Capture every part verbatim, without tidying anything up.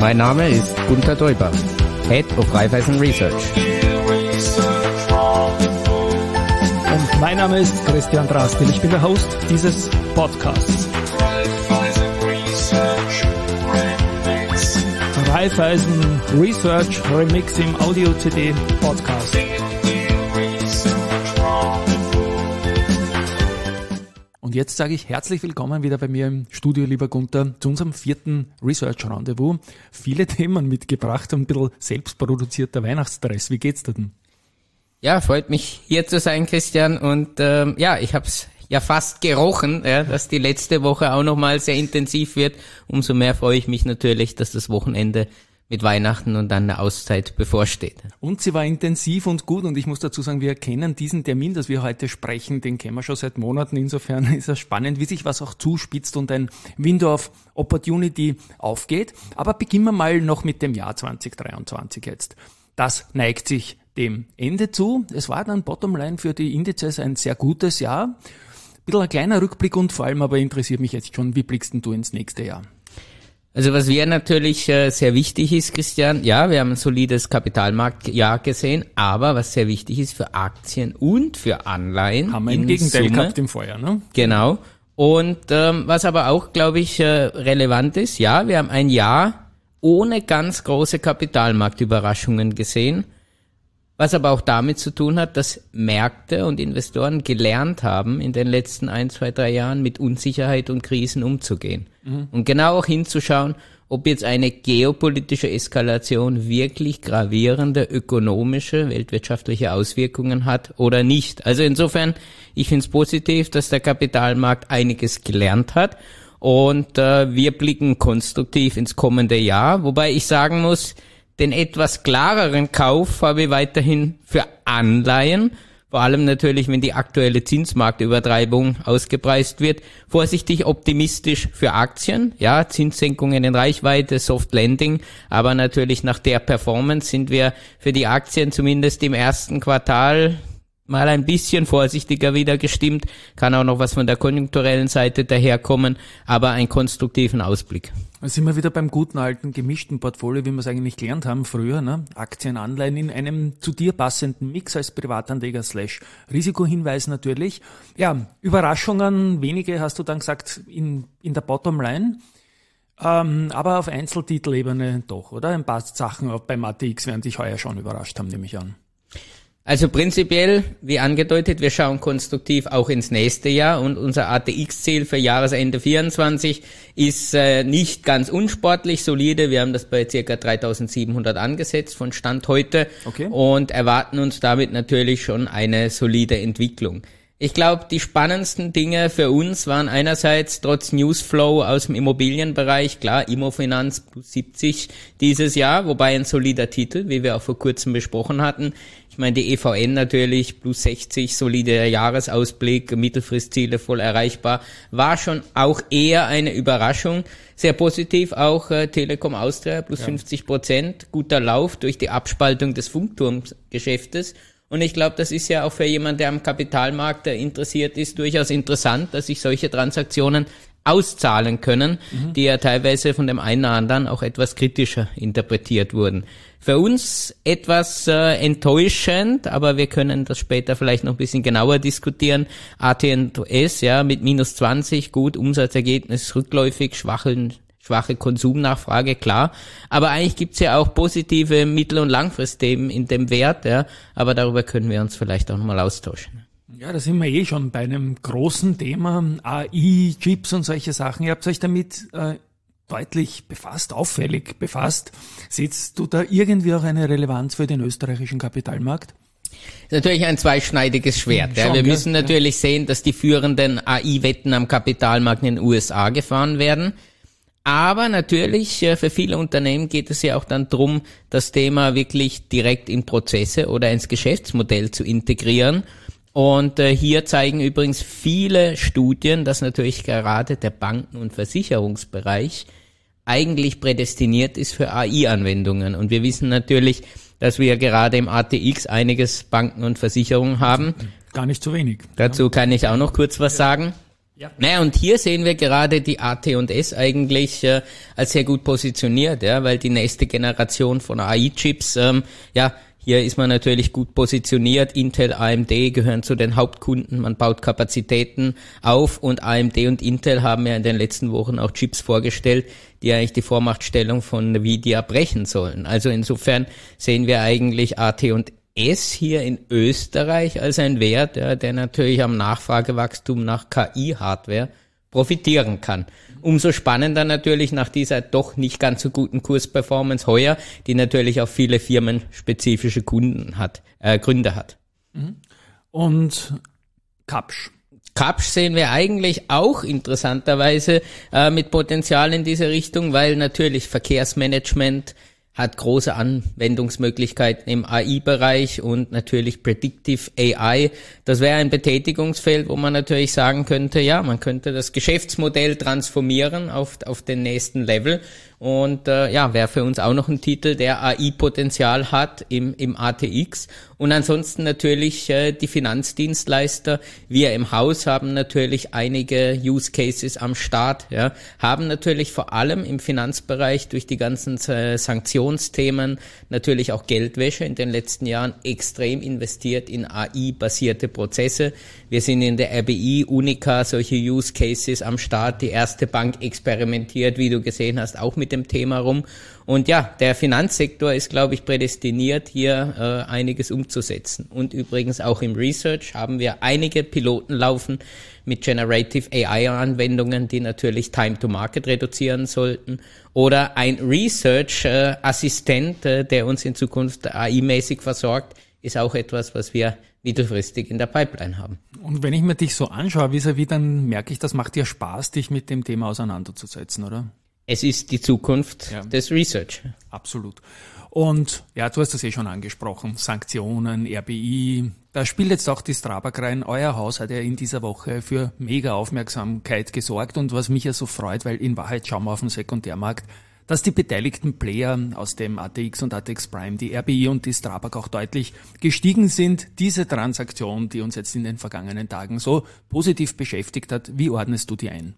Mein Name ist Gunther Däuber, Head of Raiffeisen Research. Und mein Name ist Christian Drastil. Ich bin der Host dieses Podcasts. Raiffeisen Research Remix im Audio-C D Podcast. Und jetzt sage ich herzlich willkommen wieder bei mir im Studio, lieber Gunther, zu unserem vierten Research-Rendezvous. Viele Themen mitgebracht und ein bisschen selbstproduzierter Weihnachtsstress. Wie geht's dir denn? Ja, freut mich hier zu sein, Christian. Und ähm, ja, ich habe es ja fast gerochen, ja, dass die letzte Woche auch nochmal sehr intensiv wird. Umso mehr freue ich mich natürlich, dass das Wochenende mit Weihnachten und dann eine Auszeit bevorsteht. Und sie war intensiv und gut, und ich muss dazu sagen, wir kennen diesen Termin, dass wir heute sprechen, den kennen wir schon seit Monaten. Insofern ist es spannend, wie sich was auch zuspitzt und ein Window of Opportunity aufgeht. Aber beginnen wir mal noch mit dem Jahr zwanzig dreiundzwanzig jetzt. Das neigt sich dem Ende zu. Es war dann Bottomline für die Indizes ein sehr gutes Jahr. Ein bisschen ein kleiner Rückblick und vor allem aber interessiert mich jetzt schon, wie blickst denn du ins nächste Jahr? Also was wir natürlich äh, sehr wichtig ist, Christian, ja, wir haben ein solides Kapitalmarktjahr gesehen, aber was sehr wichtig ist für Aktien und für Anleihen. Haben wir im Gegenteil Summe gehabt im Vorjahr, ne? Genau. Und ähm, was aber auch, glaube ich, äh, relevant ist, ja, wir haben ein Jahr ohne ganz große Kapitalmarktüberraschungen gesehen, was aber auch damit zu tun hat, dass Märkte und Investoren gelernt haben, in den letzten ein, zwei, drei Jahren mit Unsicherheit und Krisen umzugehen. Mhm. Und genau auch hinzuschauen, ob jetzt eine geopolitische Eskalation wirklich gravierende ökonomische, weltwirtschaftliche Auswirkungen hat oder nicht. Also insofern, ich finde es positiv, dass der Kapitalmarkt einiges gelernt hat. Und äh, wir blicken konstruktiv ins kommende Jahr, wobei ich sagen muss, den etwas klareren Kauf habe ich weiterhin für Anleihen, vor allem natürlich, wenn die aktuelle Zinsmarktübertreibung ausgepreist wird. Vorsichtig optimistisch für Aktien, ja, Zinssenkungen in Reichweite, Soft Landing, aber natürlich nach der Performance sind wir für die Aktien zumindest im ersten Quartal mal ein bisschen vorsichtiger wieder gestimmt, kann auch noch was von der konjunkturellen Seite daherkommen, aber einen konstruktiven Ausblick. Da sind wir wieder beim guten alten gemischten Portfolio, wie wir es eigentlich gelernt haben früher, ne? Aktien, Anleihen in einem zu dir passenden Mix als Privatanleger slash Risikohinweis natürlich. Ja, Überraschungen, wenige hast du dann gesagt in, in der Bottomline, ähm, aber auf Einzeltitelebene doch, oder? Ein paar Sachen auch beim A T X werden dich heuer schon überrascht haben, nehme ich an. Also prinzipiell, wie angedeutet, wir schauen konstruktiv auch ins nächste Jahr, und unser A T X-Ziel für Jahresende vierundzwanzig ist äh, nicht ganz unsportlich, solide. Wir haben das bei ca. dreitausendsiebenhundert angesetzt von Stand heute, okay, und erwarten uns damit natürlich schon eine solide Entwicklung. Ich glaube, die spannendsten Dinge für uns waren einerseits trotz Newsflow aus dem Immobilienbereich, klar, Immofinanz plus siebzig dieses Jahr, wobei ein solider Titel, wie wir auch vor kurzem besprochen hatten. Ich meine, die E V N natürlich plus sechzig, solider Jahresausblick, Mittelfristziele voll erreichbar, war schon auch eher eine Überraschung. Sehr positiv auch äh, Telekom Austria plus ja. fünfzig Prozent, guter Lauf durch die Abspaltung des Funkturmgeschäftes. Und ich glaube, das ist ja auch für jemanden, der am Kapitalmarkt interessiert ist, durchaus interessant, dass sich solche Transaktionen auszahlen können, mhm. die ja teilweise von dem einen oder anderen auch etwas kritischer interpretiert wurden. Für uns etwas äh, enttäuschend, aber wir können das später vielleicht noch ein bisschen genauer diskutieren. A T und S, ja, mit minus zwanzig, gut, Umsatzergebnis rückläufig, schwachen schwache Konsumnachfrage, klar. Aber eigentlich gibt's ja auch positive Mittel- und Langfristthemen in dem Wert, ja. Aber darüber können wir uns vielleicht auch nochmal austauschen. Ja, da sind wir eh schon bei einem großen Thema, A I, Chips und solche Sachen. Ihr habt euch damit äh, deutlich befasst, auffällig befasst. Seht du da irgendwie auch eine Relevanz für den österreichischen Kapitalmarkt? Das ist natürlich ein zweischneidiges Schwert. Ja. Schon, wir müssen ja. natürlich sehen, dass die führenden A I-Wetten am Kapitalmarkt in den U S A gefahren werden. Aber natürlich, für viele Unternehmen geht es ja auch dann drum, das Thema wirklich direkt in Prozesse oder ins Geschäftsmodell zu integrieren. Und äh, hier zeigen übrigens viele Studien, dass natürlich gerade der Banken- und Versicherungsbereich eigentlich prädestiniert ist für A I-Anwendungen. Und wir wissen natürlich, dass wir gerade im A T X einiges Banken und Versicherungen haben. Gar nicht so wenig. Dazu kann ich auch noch kurz was sagen. Ja. Naja, und hier sehen wir gerade die A T und S eigentlich äh, als sehr gut positioniert, ja, weil die nächste Generation von A I-Chips, ähm, ja, hier ist man natürlich gut positioniert. Intel, A M D gehören zu den Hauptkunden. Man baut Kapazitäten auf und A M D und Intel haben ja in den letzten Wochen auch Chips vorgestellt, die eigentlich die Vormachtstellung von Nvidia brechen sollen. Also insofern sehen wir eigentlich A T und S hier in Österreich als ein Wert, ja, der natürlich am Nachfragewachstum nach K I-Hardware profitieren kann. Umso spannender natürlich nach dieser doch nicht ganz so guten Kursperformance heuer, die natürlich auch viele firmenspezifische Kunden hat, äh, Gründe hat. Und Kapsch. Kapsch sehen wir eigentlich auch interessanterweise äh, mit Potenzial in diese Richtung, weil natürlich Verkehrsmanagement hat große Anwendungsmöglichkeiten im A I-Bereich und natürlich Predictive A I. Das wäre ein Betätigungsfeld, wo man natürlich sagen könnte, ja, man könnte das Geschäftsmodell transformieren auf, auf den nächsten Level. Und äh, ja, wäre für uns auch noch ein Titel, der A I-Potenzial hat im, im A T X. Und ansonsten natürlich äh, die Finanzdienstleister. Wir im Haus haben natürlich einige Use Cases am Start, ja, haben natürlich vor allem im Finanzbereich durch die ganzen äh, Sanktionsthemen natürlich auch Geldwäsche in den letzten Jahren extrem investiert in A I-basierte Prozesse. Wir sind in der R B I, Unica, solche Use Cases am Start. Die erste Bank experimentiert, wie du gesehen hast, auch mit dem Thema rum. Und ja, der Finanzsektor ist, glaube ich, prädestiniert, hier äh, einiges umzusetzen. Und übrigens auch im Research haben wir einige Piloten laufen mit Generative A I-Anwendungen, die natürlich Time to Market reduzieren sollten. Oder ein Research-Assistent, äh, äh, der uns in Zukunft A I-mäßig versorgt, ist auch etwas, was wir mittelfristig in der Pipeline haben. Und wenn ich mir dich so anschaue, vis-à-vis, dann merke ich, das macht dir Spaß, dich mit dem Thema auseinanderzusetzen, oder? Es ist die Zukunft ja. des Research. Absolut. Und ja, du hast das eh schon angesprochen, Sanktionen, R B I, da spielt jetzt auch die Strabag rein. Euer Haus hat ja in dieser Woche für mega Aufmerksamkeit gesorgt und was mich ja so freut, weil in Wahrheit schauen wir auf den Sekundärmarkt, dass die beteiligten Player aus dem A T X und A T X Prime, die R B I und die Strabag auch deutlich gestiegen sind. Diese Transaktion, die uns jetzt in den vergangenen Tagen so positiv beschäftigt hat, wie ordnest du die ein?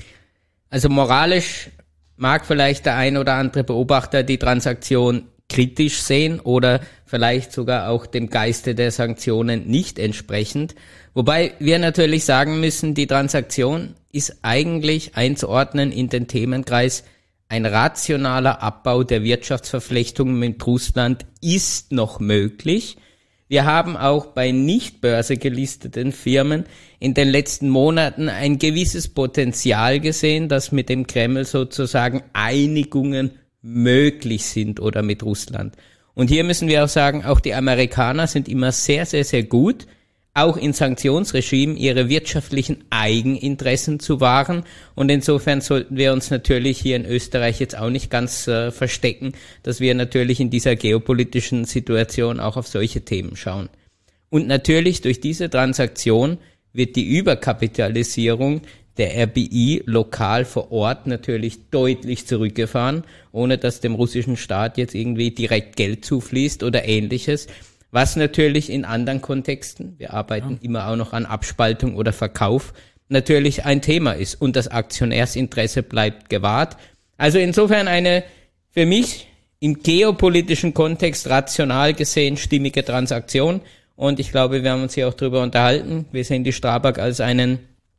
Also moralisch mag vielleicht der ein oder andere Beobachter die Transaktion kritisch sehen oder vielleicht sogar auch dem Geiste der Sanktionen nicht entsprechend. Wobei wir natürlich sagen müssen, die Transaktion ist eigentlich einzuordnen in den Themenkreis, ein rationaler Abbau der Wirtschaftsverflechtungen mit Russland ist noch möglich. Wir haben auch bei nicht börsengelisteten Firmen in den letzten Monaten ein gewisses Potenzial gesehen, dass mit dem Kreml sozusagen Einigungen möglich sind oder mit Russland. Und hier müssen wir auch sagen, auch die Amerikaner sind immer sehr, sehr, sehr gut, auch in Sanktionsregimen ihre wirtschaftlichen Eigeninteressen zu wahren. Und insofern sollten wir uns natürlich hier in Österreich jetzt auch nicht ganz äh, verstecken, dass wir natürlich in dieser geopolitischen Situation auch auf solche Themen schauen. Und natürlich durch diese Transaktion wird die Überkapitalisierung der R B I lokal vor Ort natürlich deutlich zurückgefahren, ohne dass dem russischen Staat jetzt irgendwie direkt Geld zufließt oder ähnliches. Was natürlich in anderen Kontexten, wir arbeiten ja. immer auch noch an Abspaltung oder Verkauf, natürlich ein Thema ist. Und das Aktionärsinteresse bleibt gewahrt. Also insofern eine für mich im geopolitischen Kontext rational gesehen stimmige Transaktion. Und ich glaube, wir haben uns hier auch drüber unterhalten. Wir sehen die Strabag als einen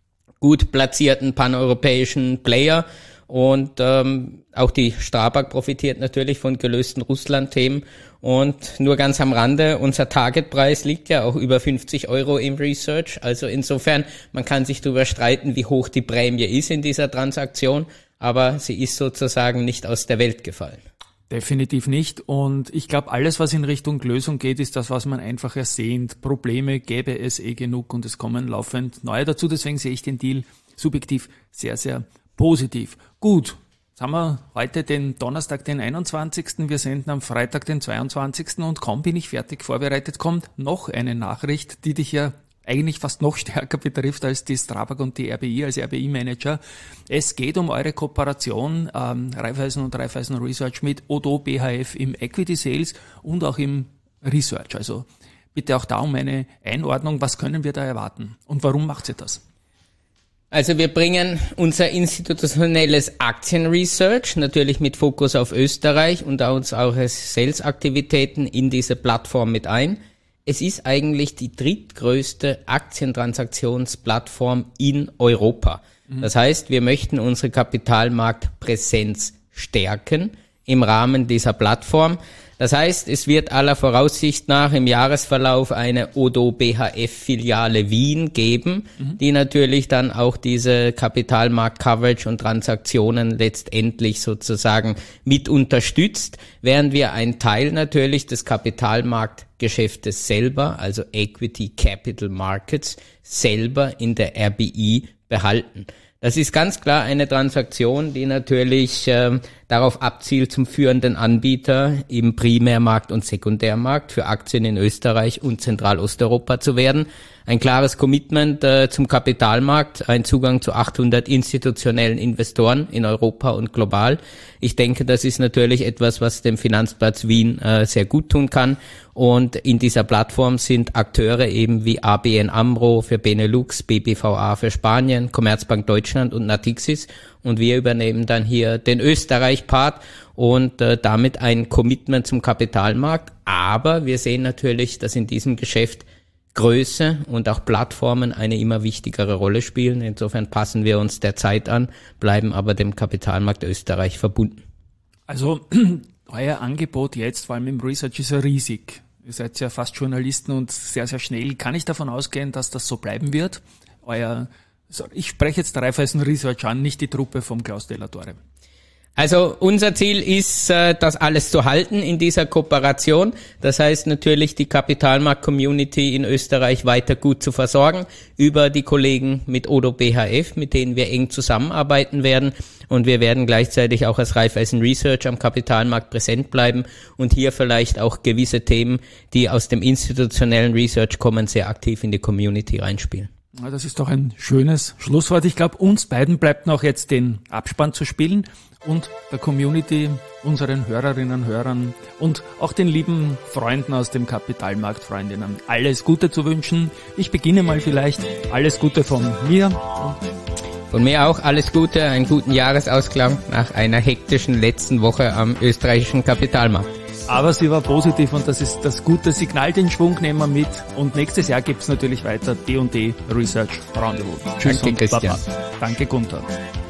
gut platzierten paneuropäischen Player. Und ähm, auch die Strabag profitiert natürlich von gelösten Russland-Themen. Und nur ganz am Rande, unser Targetpreis liegt ja auch über fünfzig Euro im Research. Also insofern, man kann sich darüber streiten, wie hoch die Prämie ist in dieser Transaktion. Aber sie ist sozusagen nicht aus der Welt gefallen. Definitiv nicht. Und ich glaube, alles, was in Richtung Lösung geht, ist das, was man einfach ersehnt. Probleme gäbe es eh genug und es kommen laufend neue dazu. Deswegen sehe ich den Deal subjektiv sehr, sehr positiv. Gut, jetzt haben wir heute den Donnerstag, den einundzwanzigsten Wir senden am Freitag, den zweiundzwanzigsten Und kaum bin ich fertig vorbereitet, kommt noch eine Nachricht, die dich ja eigentlich fast noch stärker betrifft als die Strabag und die R B I als R B I-Manager. Es geht um eure Kooperation, ähm, Raiffeisen und Raiffeisen Research mit Odoo B H F im Equity Sales und auch im Research. Also bitte auch da um eine Einordnung, was können wir da erwarten und warum macht ihr das? Also wir bringen unser institutionelles Aktienresearch, natürlich mit Fokus auf Österreich und uns auch Sales-Aktivitäten in diese Plattform mit ein. Es ist eigentlich die drittgrößte Aktientransaktionsplattform in Europa. Mhm. Das heißt, wir möchten unsere Kapitalmarktpräsenz stärken im Rahmen dieser Plattform. Das heißt, es wird aller Voraussicht nach im Jahresverlauf eine Odo B H F-Filiale Wien geben, mhm. die natürlich dann auch diese Kapitalmarkt-Coverage und Transaktionen letztendlich sozusagen mit unterstützt, während wir einen Teil natürlich des Kapitalmarktgeschäftes selber, also Equity Capital Markets, selber in der R B I behalten. Das ist ganz klar eine Transaktion, die natürlich äh, darauf abzielt, zum führenden Anbieter im Primärmarkt und Sekundärmarkt für Aktien in Österreich und Zentralosteuropa zu werden. Ein klares Commitment äh, zum Kapitalmarkt, ein Zugang zu achthundert institutionellen Investoren in Europa und global. Ich denke, das ist natürlich etwas, was dem Finanzplatz Wien äh, sehr gut tun kann. Und in dieser Plattform sind Akteure eben wie A B N AMRO für Benelux, B B V A für Spanien, Commerzbank Deutschland und Natixis. Und wir übernehmen dann hier den Österreich-Part und äh, damit ein Commitment zum Kapitalmarkt. Aber wir sehen natürlich, dass in diesem Geschäft Größe und auch Plattformen eine immer wichtigere Rolle spielen. Insofern passen wir uns der Zeit an, bleiben aber dem Kapitalmarkt Österreich verbunden. Also euer Angebot jetzt, vor allem im Research, ist ja riesig. Ihr seid ja fast Journalisten und sehr, sehr schnell. Kann ich davon ausgehen, dass das so bleiben wird? Euer, ich spreche jetzt Raiffeisen Research an, nicht die Truppe vom Klaus Della Torre. Also unser Ziel ist, das alles zu halten in dieser Kooperation. Das heißt natürlich, die Kapitalmarkt-Community in Österreich weiter gut zu versorgen über die Kollegen mit Odo B H F, mit denen wir eng zusammenarbeiten werden. Und wir werden gleichzeitig auch als Raiffeisen Research am Kapitalmarkt präsent bleiben und hier vielleicht auch gewisse Themen, die aus dem institutionellen Research kommen, sehr aktiv in die Community reinspielen. Ja, das ist doch ein schönes Schlusswort. Ich glaube, uns beiden bleibt noch jetzt den Abspann zu spielen und der Community, unseren Hörerinnen und Hörern und auch den lieben Freunden aus dem Kapitalmarkt, Freundinnen, alles Gute zu wünschen. Ich beginne mal vielleicht. Alles Gute von mir. Und von mir auch alles Gute, einen guten Jahresausklang nach einer hektischen letzten Woche am österreichischen Kapitalmarkt. Aber sie war positiv und das ist das gute Signal, den Schwung nehmen wir mit. Und nächstes Jahr gibt's natürlich weiter D und D Research Roundtable. Tschüss. Danke, und Christian. Baba. Danke, Gunther.